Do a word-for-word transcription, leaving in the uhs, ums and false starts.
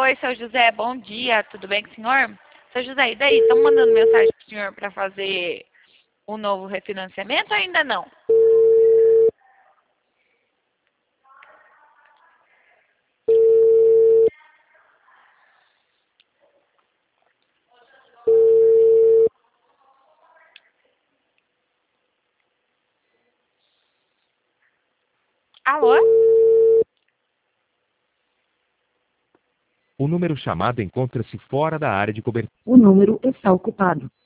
Oi, seu José, bom dia, tudo bem com o senhor? Seu José, e daí? Estão mandando mensagem para o senhor para fazer um novo refinanciamento ou ainda não? Alô? O número chamado encontra-se fora da área de cobertura. O número está ocupado.